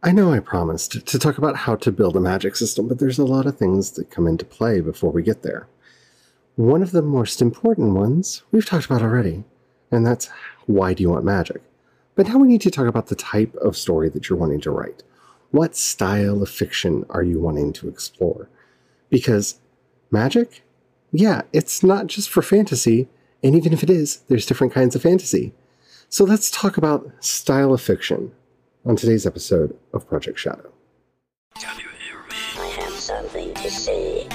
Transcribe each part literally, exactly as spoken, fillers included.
I know I promised to talk about how to build a magic system, but there's a lot of things that come into play before we get there. One of the most important ones we've talked about already, and that's why do you want magic? But now we need to talk about the type of story that you're wanting to write. What style of fiction are you wanting to explore? Because magic, yeah, it's not just for fantasy, and even if it is, there's different kinds of fantasy. So let's talk about style of fiction on today's episode of Project Shadow. Can you hear me? I have something to say.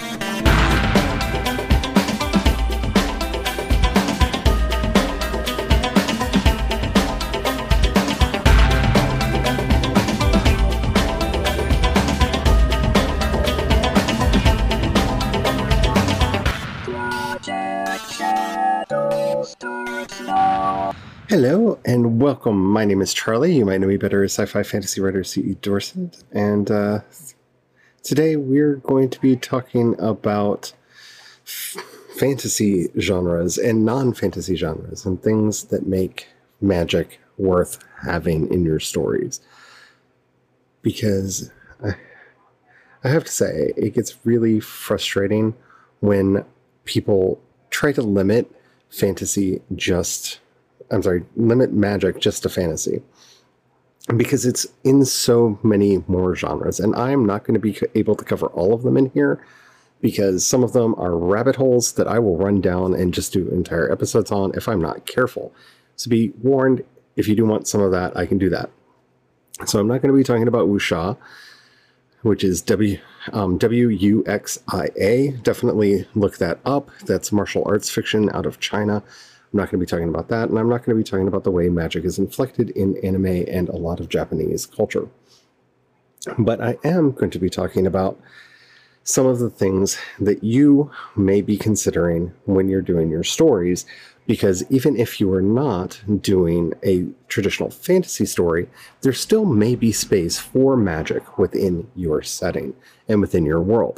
Project Shadow starts now. Hello and welcome. My name is Charlie. You might know me better as sci-fi fantasy writer C E Dorset. And uh, today we're going to be talking about f- fantasy genres and non-fantasy genres and things that make magic worth having in your stories. Because I, I have to say, it gets really frustrating when people try to limit fantasy just... I'm sorry, limit magic just to fantasy, because it's in so many more genres, and I'm not going to be able to cover all of them in here, because some of them are rabbit holes that I will run down and just do entire episodes on if I'm not careful. So be warned, if you do want some of that, I can do that. So I'm not going to be talking about wuxia, which is W um, W U X I A. Definitely look that up. That's martial arts fiction out of China. I'm not going to be talking about that, and I'm not going to be talking about the way magic is inflected in anime and a lot of Japanese culture. But I am going to be talking about some of the things that you may be considering when you're doing your stories, because even if you are not doing a traditional fantasy story, there still may be space for magic within your setting and within your world.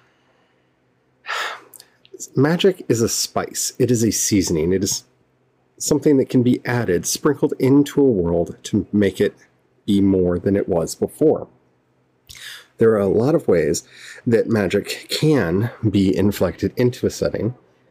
Magic is a spice. It is a seasoning. It is something that can be added, sprinkled into a world to make it be more than it was before. There are a lot of ways that magic can be inflected into a setting,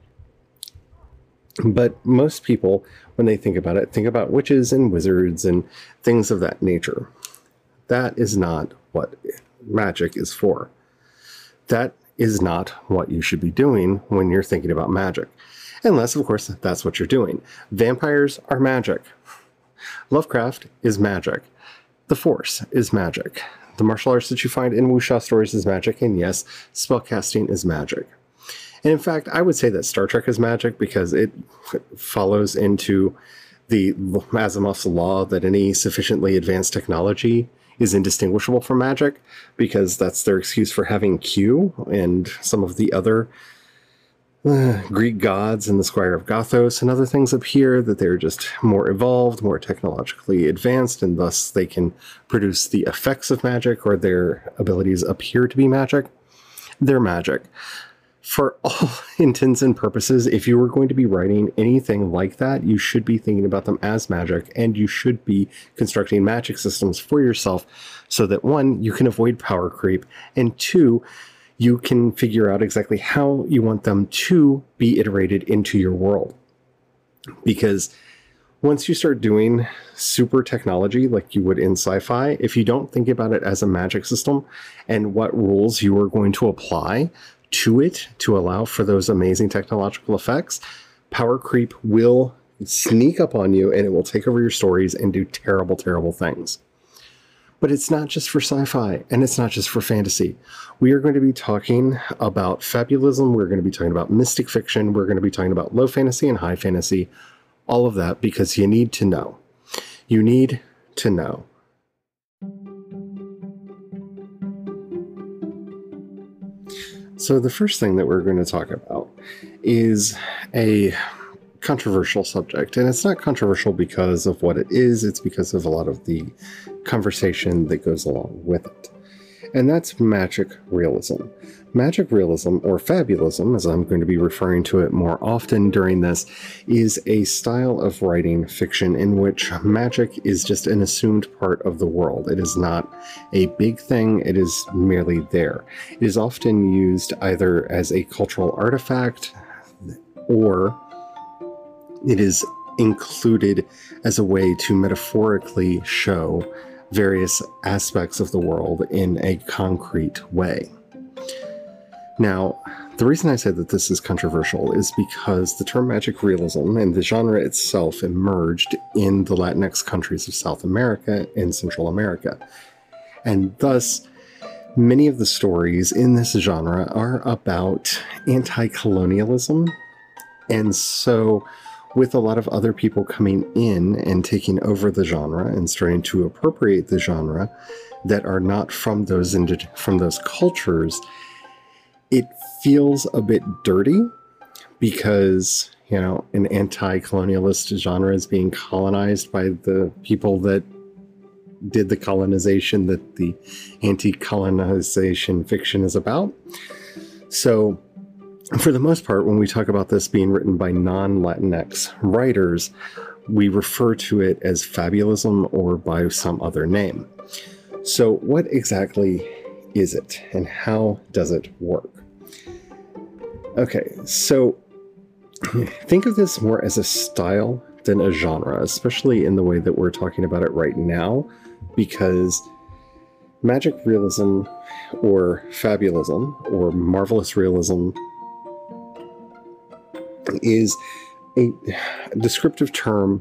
but most people, when they think about it, think about witches and wizards and things of that nature. That is not what magic is for. That is not what you should be doing when you're thinking about magic. Unless, of course, that's what you're doing. Vampires are magic. Lovecraft is magic. The Force is magic. The martial arts that you find in wuxia stories is magic. And yes, spellcasting is magic. And in fact, I would say that Star Trek is magic because it follows into the Asimov's law that any sufficiently advanced technology is indistinguishable from magic, because that's their excuse for having Q and some of the other uh, Greek gods and the Squire of Gothos and other things appear that they're just more evolved, more technologically advanced, and thus they can produce the effects of magic, or their abilities appear to be magic. They're magic. For all intents and purposes, if you were going to be writing anything like that, you should be thinking about them as magic, and you should be constructing magic systems for yourself so that, one, you can avoid power creep, and two, you can figure out exactly how you want them to be iterated into your world. Because once you start doing super technology like you would in sci-fi, if you don't think about it as a magic system and what rules you are going to apply to it to allow for those amazing technological effects, power creep will sneak up on you, and it will take over your stories and do terrible, terrible things. But it's not just for sci-fi, and it's not just for fantasy. We are going to be talking about fabulism. We're going to be talking about mystic fiction. We're going to be talking about low fantasy and high fantasy, all of that, because you need to know. You need to know. So the first thing that we're going to talk about is a controversial subject. And it's not controversial because of what it is, it's because of a lot of the conversation that goes along with it. and that's magic realism. Magic realism, or fabulism, as I'm going to be referring to it more often during this, is a style of writing fiction in which magic is just an assumed part of the world. It is not a big thing, it is merely there. It is often used either as a cultural artifact, or it is included as a way to metaphorically show various aspects of the world in a concrete way. Now, the reason I said that this is controversial is because the term magic realism and the genre itself emerged in the Latinx countries of South America and Central America. And thus, many of the stories in this genre are about anti-colonialism. And so, with a lot of other people coming in and taking over the genre and starting to appropriate the genre that are not from those indi- from those cultures, it feels a bit dirty because, you know, an anti-colonialist genre is being colonized by the people that did the colonization that the anti-colonization fiction is about. So, for the most part, when we talk about this being written by non-Latinx writers, we refer to it as fabulism or by some other name. So what exactly is it, and how does it work? Okay, so think of this more as a style than a genre, especially in the way that we're talking about it right now, because magic realism or fabulism or marvelous realism is a descriptive term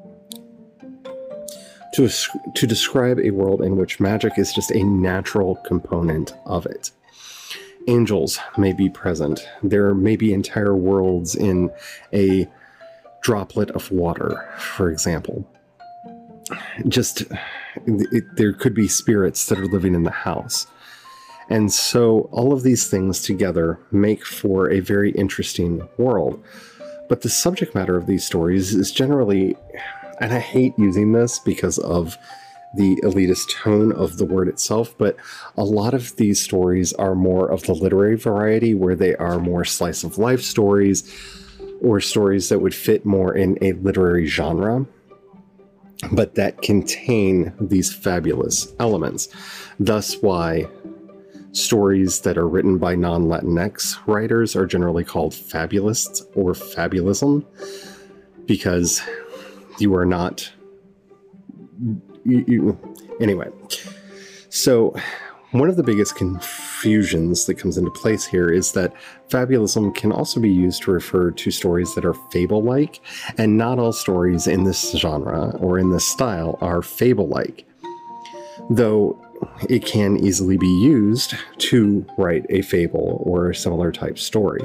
to, to describe a world in which magic is just a natural component of it. Angels may be present. There may be entire worlds in a droplet of water, for example. Just, it, there could be spirits that are living in the house. And so all of these things together make for a very interesting world. But the subject matter of these stories is generally, and I hate using this because of the elitist tone of the word itself, but a lot of these stories are more of the literary variety, where they are more slice of life stories or stories that would fit more in a literary genre, but that contain these fabulous elements. Thus why stories that are written by non-Latinx writers are generally called fabulists or fabulism, because you are not... You, you, anyway, so one of the biggest confusions that comes into place here is that fabulism can also be used to refer to stories that are fable-like, and not all stories in this genre or in this style are fable-like, though it can easily be used to write a fable or a similar type story.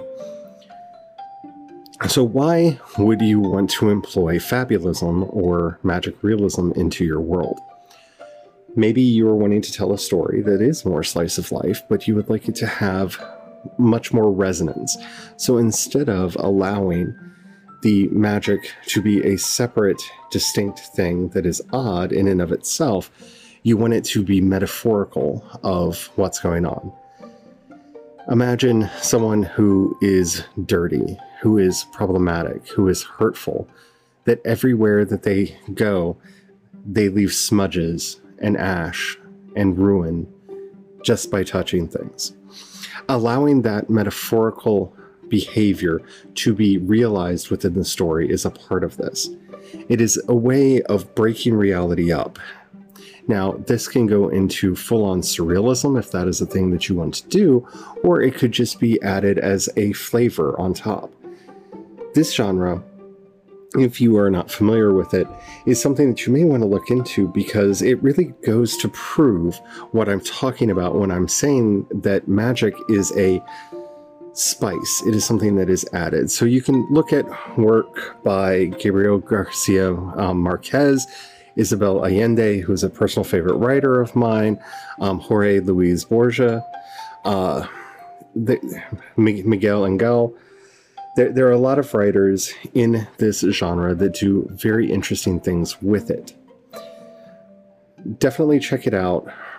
So why would you want to employ fabulism or magic realism into your world? Maybe you're wanting to tell a story that is more slice of life, but you would like it to have much more resonance. So instead of allowing the magic to be a separate, distinct thing that is odd in and of itself, you want it to be metaphorical of what's going on. Imagine someone who is dirty, who is problematic, who is hurtful, that everywhere that they go, they leave smudges and ash and ruin just by touching things. Allowing that metaphorical behavior to be realized within the story is a part of this. It is a way of breaking reality up. Now, this can go into full-on surrealism if that is a thing that you want to do, or it could just be added as a flavor on top. This genre, if you are not familiar with it, is something that you may want to look into, because it really goes to prove what I'm talking about when I'm saying that magic is a spice. It is something that is added. So you can look at work by Gabriel Garcia um, Marquez, Isabel Allende, who's a personal favorite writer of mine, um, Jorge Luis Borges, uh, the, Miguel Angel. There, there are a lot of writers in this genre that do very interesting things with it. Definitely check it out,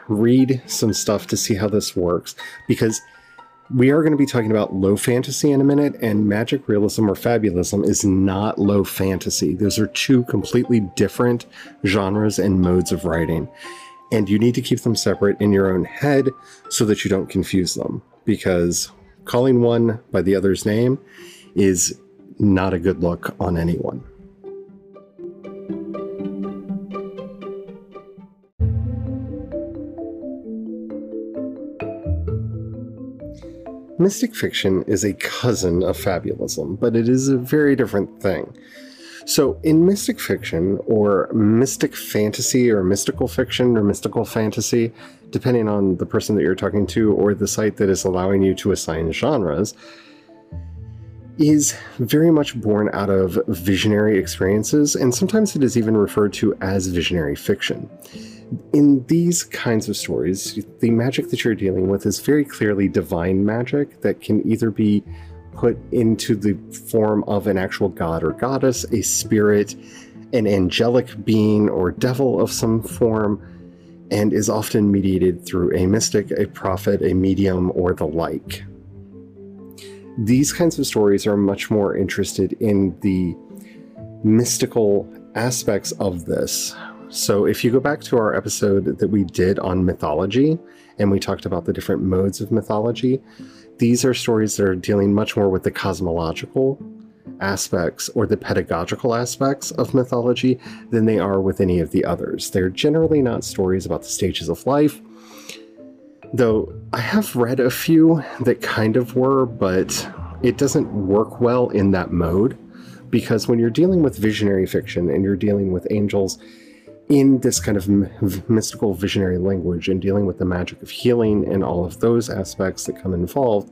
read some stuff to see how this works, because we are going to be talking about low fantasy in a minute, and magic realism or fabulism is not low fantasy. Those are two completely different genres and modes of writing, and you need to keep them separate in your own head so that you don't confuse them, because calling one by the other's name is not a good look on anyone. Mystic fiction is a cousin of fabulism, but it is a very different thing. So in mystic fiction, or mystic fantasy, or mystical fiction, or mystical fantasy, depending on the person that you're talking to or the site that is allowing you to assign genres, is very much born out of visionary experiences, and sometimes it is even referred to as visionary fiction. In these kinds of stories, the magic that you're dealing with is very clearly divine magic that can either be put into the form of an actual god or goddess, a spirit, an angelic being or devil of some form, and is often mediated through a mystic, a prophet, a medium, or the like. These kinds of stories are much more interested in the mystical aspects of this. So if you go back to our episode that we did on mythology, and we talked about the different modes of mythology, these are stories that are dealing much more with the cosmological aspects or the pedagogical aspects of mythology than they are with any of the others. They're generally not stories about the stages of life, though I have read a few that kind of were, but it doesn't work well in that mode, because when you're dealing with visionary fiction and you're dealing with angels in this kind of mystical visionary language and dealing with the magic of healing and all of those aspects that come involved,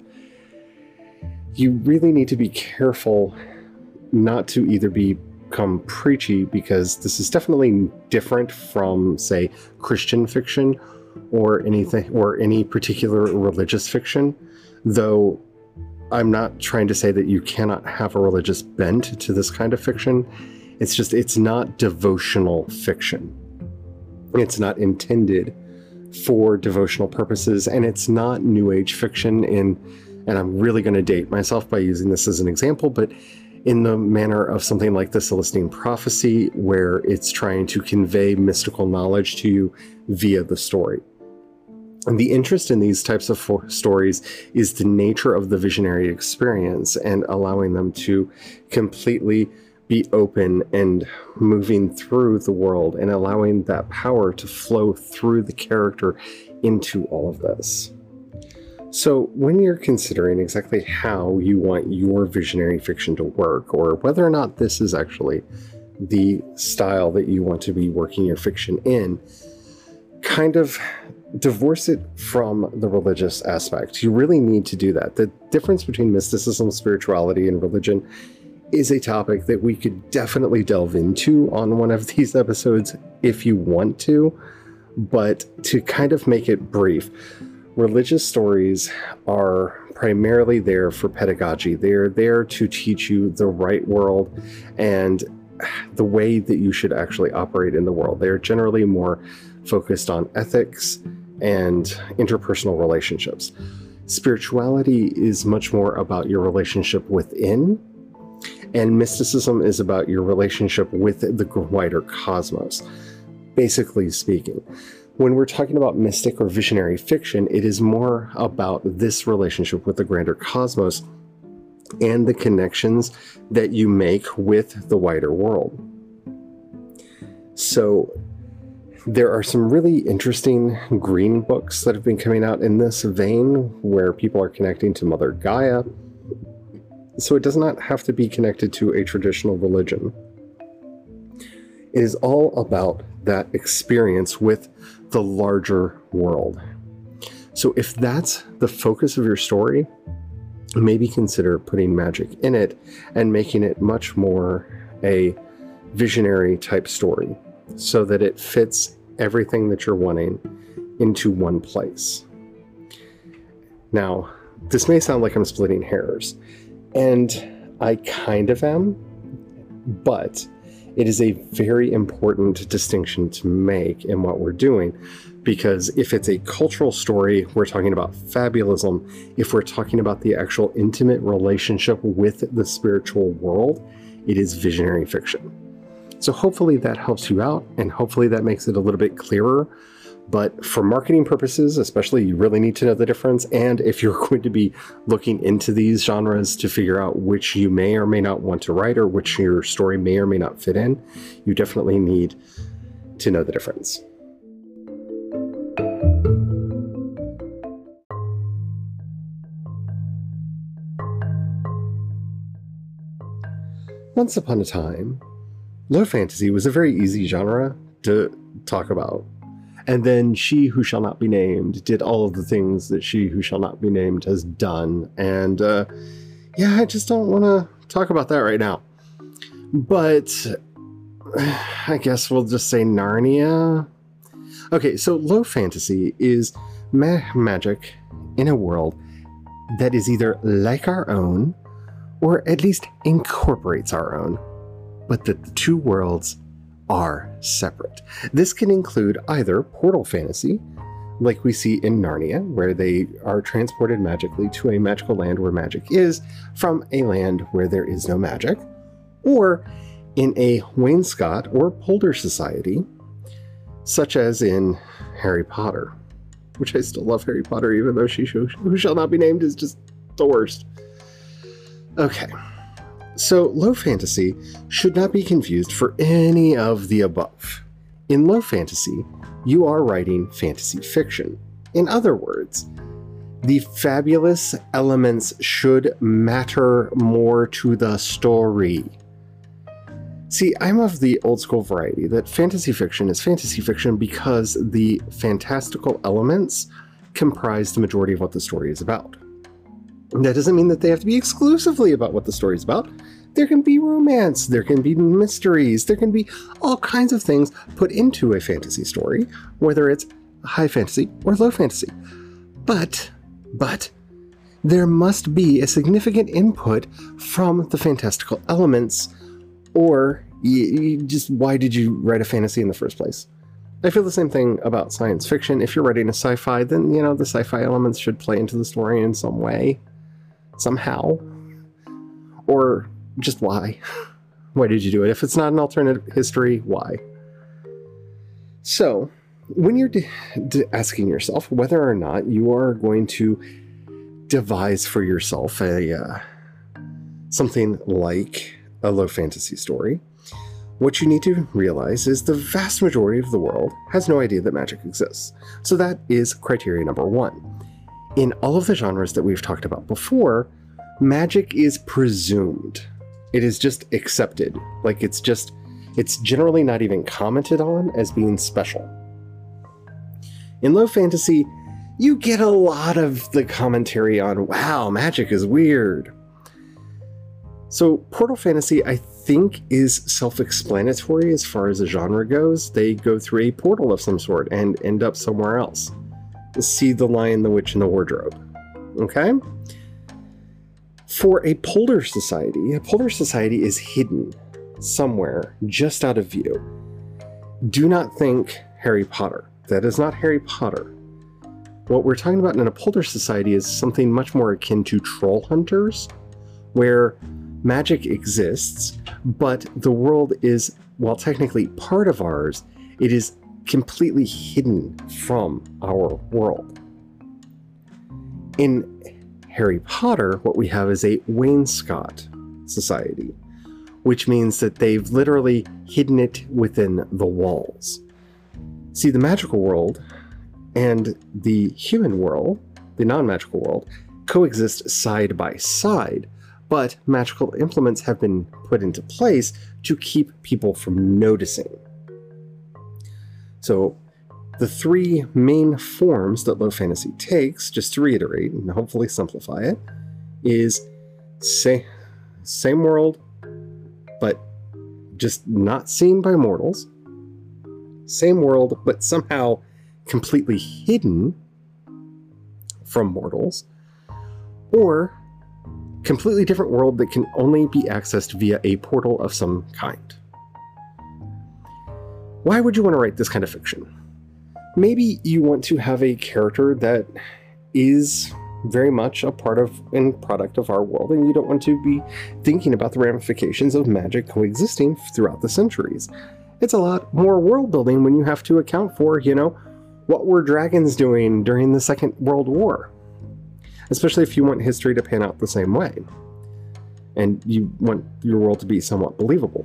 you really need to be careful not to either become preachy, because this is definitely different from, say, Christian fiction or anything, or any particular religious fiction, though I'm not trying to say that you cannot have a religious bent to this kind of fiction. It's just, it's not devotional fiction. It's not intended for devotional purposes, and it's not New Age fiction in, and I'm really going to date myself by using this as an example, but in the manner of something like the Celestine Prophecy, where it's trying to convey mystical knowledge to you via the story. And the interest in these types of for- stories is the nature of the visionary experience and allowing them to completely be open and moving through the world and allowing that power to flow through the character into all of this. So when you're considering exactly how you want your visionary fiction to work, or whether or not this is actually the style that you want to be working your fiction in, kind of divorce it from the religious aspect. You really need to do that. The difference between mysticism, spirituality, and religion is a topic that we could definitely delve into on one of these episodes if you want to, but to kind of make it brief, religious stories are primarily there for pedagogy. They're there to teach you the right world and the way that you should actually operate in the world. They're generally more focused on ethics and interpersonal relationships. Spirituality is much more about your relationship within, and mysticism is about your relationship with the wider cosmos, basically speaking. When we're talking about mystic or visionary fiction, it is more about this relationship with the grander cosmos and the connections that you make with the wider world. So there are some really interesting green books that have been coming out in this vein, where people are connecting to Mother Gaia. So it does not have to be connected to a traditional religion. It is all about that experience with the larger world. So if that's the focus of your story, maybe consider putting magic in it and making it much more a visionary type story, so that it fits everything that you're wanting into one place. Now, this may sound like I'm splitting hairs, and I kind of am, but It is a very important distinction to make in what we're doing, because if it's a cultural story, we're talking about fabulism. If we're talking about the actual intimate relationship with the spiritual world, it is visionary fiction. So hopefully that helps you out, and hopefully that makes it a little bit clearer. But for marketing purposes, especially, you really need to know the difference. And if you're going to be looking into these genres to figure out which you may or may not want to write, or which your story may or may not fit in, you definitely need to know the difference. Once upon a time, low fantasy was a very easy genre to talk about. And then She Who Shall Not Be Named did all of the things that She Who Shall Not Be Named has done. And uh, yeah, I just don't want to talk about that right now. But I guess we'll just say Narnia. Okay, so low fantasy is ma- magic in a world that is either like our own, or at least incorporates our own, but that the two worlds are separate. This can include either portal fantasy, like we see in Narnia, where they are transported magically to a magical land where magic is, from a land where there is no magic, or in a wainscot or polder society, such as in Harry Potter, which I still love Harry Potter, even though She Who Shall Not Be Named is just the worst. Okay. So, low fantasy should not be confused for any of the above. In low fantasy, you are writing fantasy fiction. In other words, the fabulous elements should matter more to the story. See, I'm of the old school variety that fantasy fiction is fantasy fiction because the fantastical elements comprise the majority of what the story is about. That doesn't mean that they have to be exclusively about what the story is about. There can be romance, there can be mysteries, there can be all kinds of things put into a fantasy story, whether it's high fantasy or low fantasy. But, but, there must be a significant input from the fantastical elements, or you, you just, why did you write a fantasy in the first place? I feel the same thing about science fiction. If you're writing a sci-fi, then, you know, the sci-fi elements should play into the story in some way. Somehow. Or just why? Why did you do it? If it's not an alternate history, why? So, when you're de- de- asking yourself whether or not you are going to devise for yourself a uh, something like a low fantasy story, what you need to realize is the vast majority of the world has no idea that magic exists. So that is criteria number one. In all of the genres that we've talked about before, magic is presumed. It is just accepted. Like it's just, it's generally not even commented on as being special. In low fantasy, you get a lot of the commentary on, wow, magic is weird. So portal fantasy, I think, is self-explanatory as far as the genre goes. They go through a portal of some sort and end up somewhere else. See The Lion, the Witch, and the Wardrobe. Okay? For a polder society, a polder society is hidden somewhere, just out of view. Do not think Harry Potter. That is not Harry Potter. What we're talking about in a polder society is something much more akin to troll hunters, where magic exists, but the world is, while technically part of ours, it is completely hidden from our world. In Harry Potter, what we have is a wainscot society, which means that they've literally hidden it within the walls. See, the magical world and the human world, the non-magical world, coexist side by side, but magical implements have been put into place to keep people from noticing. So the three main forms that low fantasy takes, just to reiterate and hopefully simplify it, is say, same world, but just not seen by mortals. Same world, but somehow completely hidden from mortals. Or completely different world that can only be accessed via a portal of some kind. Why would you want to write this kind of fiction? Maybe you want to have a character that is very much a part of and product of our world, and you don't want to be thinking about the ramifications of magic coexisting throughout the centuries. It's a lot more world building when you have to account for, you know, what were dragons doing during the Second World War? Especially if you want history to pan out the same way, and you want your world to be somewhat believable.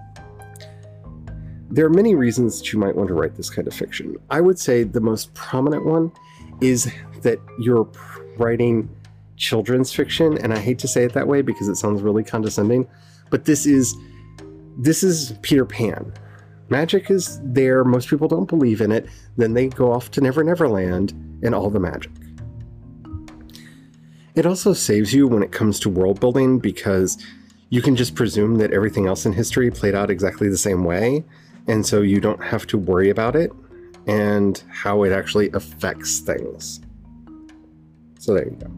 There are many reasons that you might want to write this kind of fiction. I would say the most prominent one is that you're writing children's fiction, and I hate to say it that way because it sounds really condescending, but this is this is Peter Pan. Magic is there, most people don't believe in it, then they go off to Never Never Land and all the magic. It also saves you when it comes to world building because you can just presume that everything else in history played out exactly the same way, and so you don't have to worry about it and how it actually affects things. So there you go.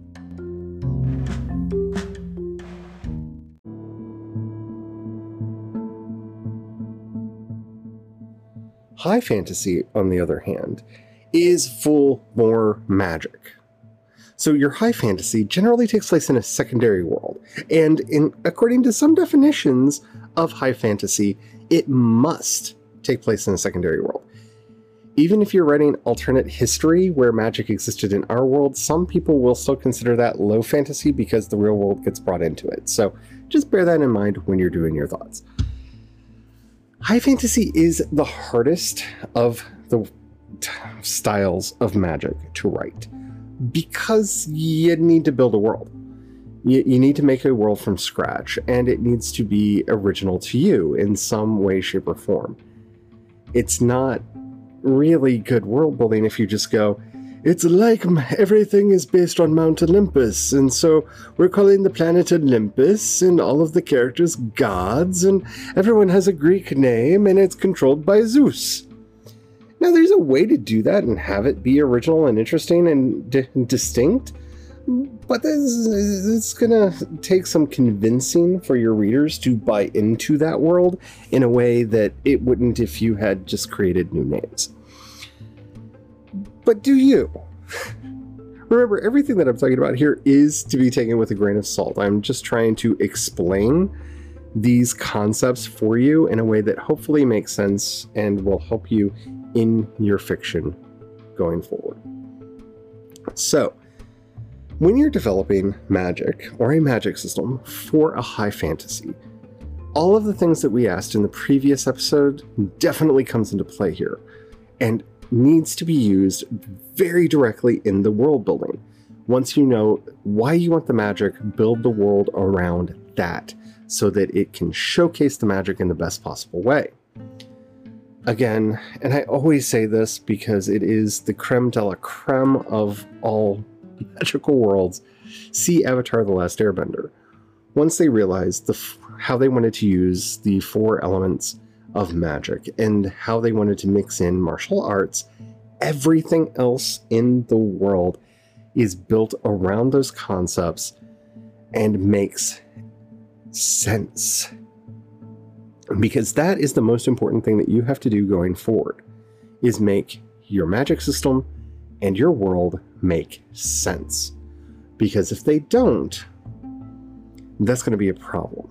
High fantasy, on the other hand, is full more magic. So your high fantasy generally takes place in a secondary world, and in according to some definitions of high fantasy, it must take place in a secondary world. Even if you're writing alternate history where magic existed in our world, some people will still consider that low fantasy because the real world gets brought into it. So just bear that in mind when you're doing your thoughts. High fantasy is the hardest of the t- styles of magic to write because you need to build a world. You, you need to make a world from scratch, and it needs to be original to you in some way, shape, or form. It's not really good world building if you just go, it's like everything is based on Mount Olympus, and so we're calling the planet Olympus, and all of the characters gods, and everyone has a Greek name, and it's controlled by Zeus. Now, there's a way to do that and have it be original and interesting and di- distinct, but this, it's gonna take some convincing for your readers to buy into that world in a way that it wouldn't if you had just created new names. But do you? Remember, everything that I'm talking about here is to be taken with a grain of salt. I'm just trying to explain these concepts for you in a way that hopefully makes sense and will help you in your fiction going forward. So, when you're developing magic or a magic system for a high fantasy, all of the things that we asked in the previous episode definitely comes into play here and needs to be used very directly in the world building. Once you know why you want the magic, build the world around that so that it can showcase the magic in the best possible way. Again, and I always say this because it is the creme de la creme of all magical worlds, see Avatar: The Last Airbender. Once they realized the f- how they wanted to use the four elements of magic and how they wanted to mix in martial arts, everything else in the world is built around those concepts and makes sense. Because that is the most important thing that you have to do going forward, is make your magic system and your world make sense. Because if they don't, that's going to be a problem.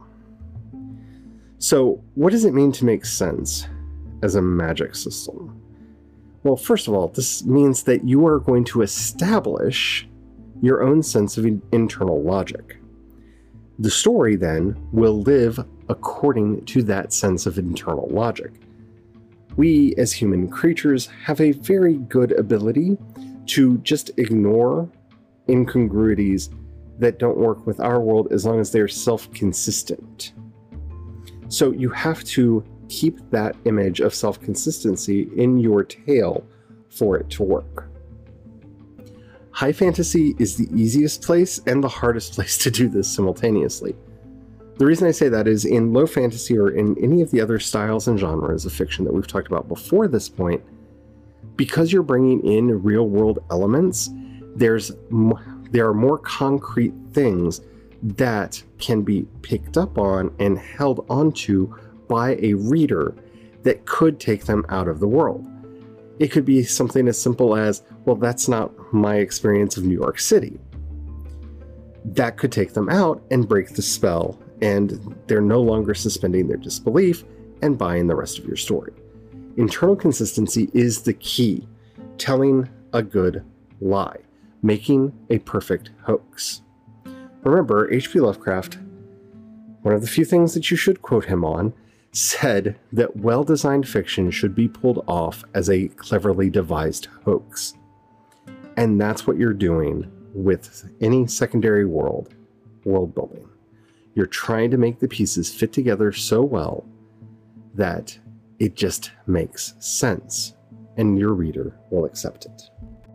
So, what does it mean to make sense as a magic system? Well, first of all, this means that you are going to establish your own sense of internal logic. The story, then, will live according to that sense of internal logic. We, as human creatures, have a very good ability to just ignore incongruities that don't work with our world as long as they're self-consistent. So you have to keep that image of self-consistency in your tale for it to work. High fantasy is the easiest place and the hardest place to do this simultaneously. The reason I say that is in low fantasy or in any of the other styles and genres of fiction that we've talked about before this point, because you're bringing in real-world elements, there's there are more concrete things that can be picked up on and held onto by a reader that could take them out of the world. It could be something as simple as, well, that's not my experience of New York City. That could take them out and break the spell, and they're no longer suspending their disbelief and buying the rest of your story. Internal consistency is the key. Telling a good lie. Making a perfect hoax. Remember, H P Lovecraft, one of the few things that you should quote him on, said that well-designed fiction should be pulled off as a cleverly devised hoax. And that's what you're doing with any secondary world, world building. You're trying to make the pieces fit together so well that it just makes sense, and your reader will accept it.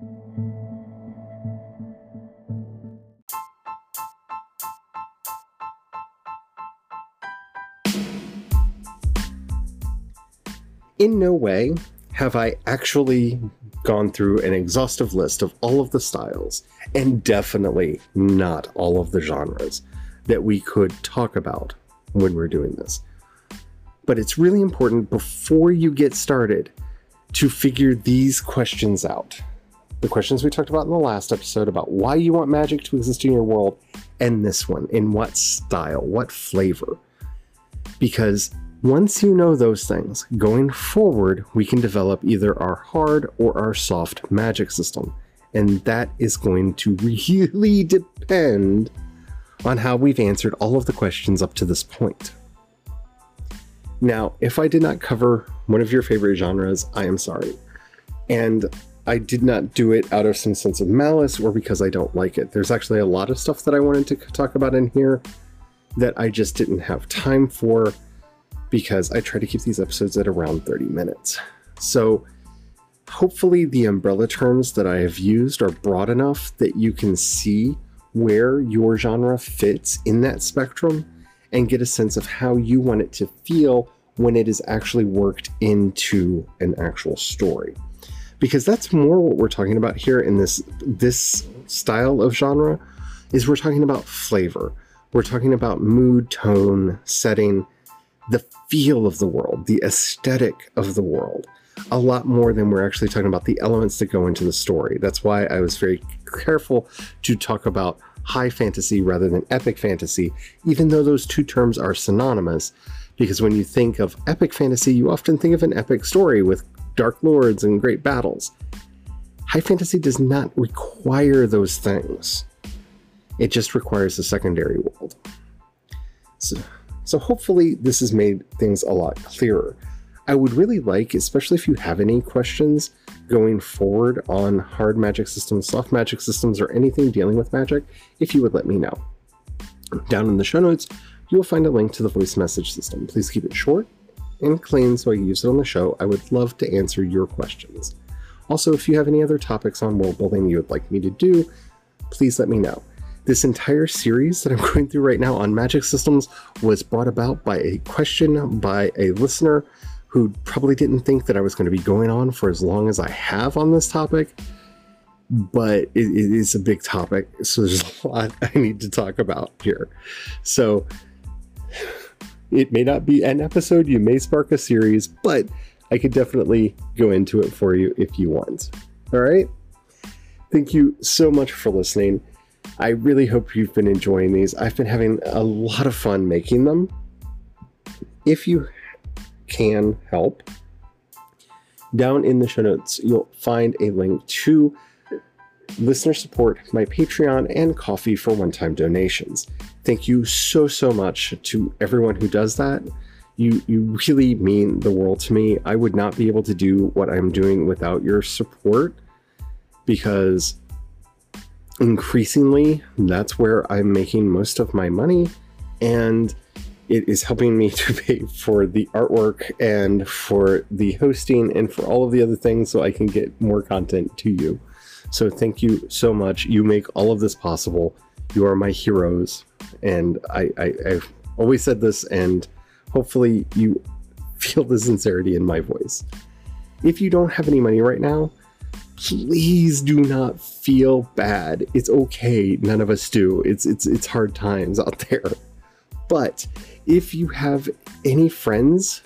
In no way have I actually gone through an exhaustive list of all of the styles, and definitely not all of the genres that we could talk about when we're doing this. But it's really important before you get started to figure these questions out. The questions we talked about in the last episode about why you want magic to exist in your world, and this one, in what style, what flavor. Because once you know those things, going forward, we can develop either our hard or our soft magic system. And that is going to really depend on how we've answered all of the questions up to this point. Now, if I did not cover one of your favorite genres, I am sorry. And I did not do it out of some sense of malice or because I don't like it. There's actually a lot of stuff that I wanted to talk about in here that I just didn't have time for, because I try to keep these episodes at around thirty minutes. So hopefully the umbrella terms that I have used are broad enough that you can see where your genre fits in that spectrum and get a sense of how you want it to feel when it is actually worked into an actual story. Because that's more what we're talking about here in this, this style of genre, is we're talking about flavor. We're talking about mood, tone, setting, the feel of the world, the aesthetic of the world, a lot more than we're actually talking about the elements that go into the story. That's why I was very careful to talk about high fantasy rather than epic fantasy, even though those two terms are synonymous, because when you think of epic fantasy, you often think of an epic story with dark lords and great battles. High fantasy does not require those things. It just requires a secondary world. So, So hopefully this has made things a lot clearer. I would really like, especially if you have any questions going forward on hard magic systems, soft magic systems, or anything dealing with magic, if you would let me know. Down in the show notes, you'll find a link to the voice message system. Please keep it short and clean so I can use it on the show. I would love to answer your questions. Also, if you have any other topics on world building you would like me to do, please let me know. This entire series that I'm going through right now on magic systems was brought about by a question by a listener who probably didn't think that I was going to be going on for as long as I have on this topic, but it, it is a big topic, so there's a lot I need to talk about here. So it may not be an episode, you may spark a series, but I could definitely go into it for you if you want. All right? Thank you so much for listening. I really hope you've been enjoying these. I've been having a lot of fun making them. If you can help, down in the show notes, you'll find a link to listener support, my Patreon, and Coffee for one-time donations. Thank you so, so much to everyone who does that. You, you really mean the world to me. I would not be able to do what I'm doing without your support, because increasingly, that's where I'm making most of my money, and it is helping me to pay for the artwork and for the hosting and for all of the other things so I can get more content to you. So thank you so much. You make all of this possible. You are my heroes, and I, I, I've always said this, and hopefully you feel the sincerity in my voice. If you don't have any money right now, please do not feel bad. It's okay. None of us do. It's it's it's hard times out there. But if you have any friends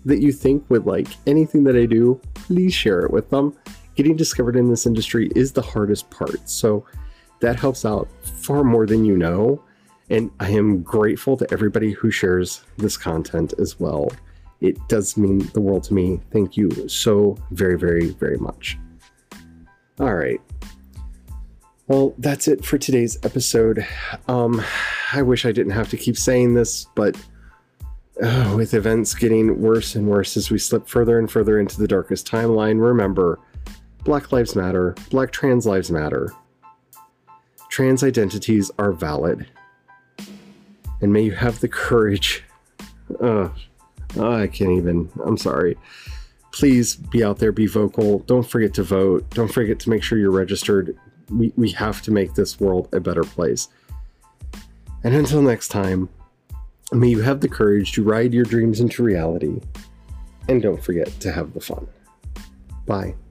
that you think would like anything that I do, please share it with them. Getting discovered in this industry is the hardest part, so that helps out far more than you know. And I am grateful to everybody who shares this content as well. It does mean the world to me. Thank you so very, very, very much. All right. Well, that's it for today's episode. Um, I wish I didn't have to keep saying this, but uh, with events getting worse and worse as we slip further and further into the darkest timeline, remember, Black Lives Matter, Black trans lives matter. Trans identities are valid. And may you have the courage. Uh, I can't even. I'm sorry. Please be out there, be vocal. Don't forget to vote. Don't forget to make sure you're registered. We, we have to make this world a better place. And until next time, may you have the courage to ride your dreams into reality. And don't forget to have the fun. Bye.